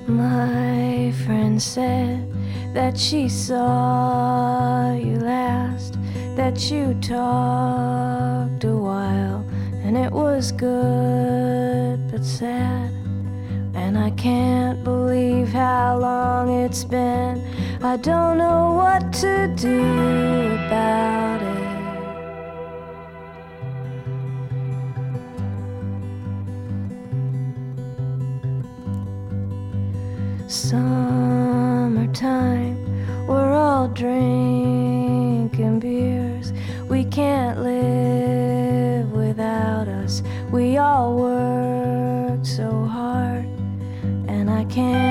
My friend said that she saw you last, that you talked a while, and it was good but sad. And I can't believe how long it's been. I don't know what to do about it. Summertime, we're all drinking beers. We can't live without us. We all work so hard, and I can't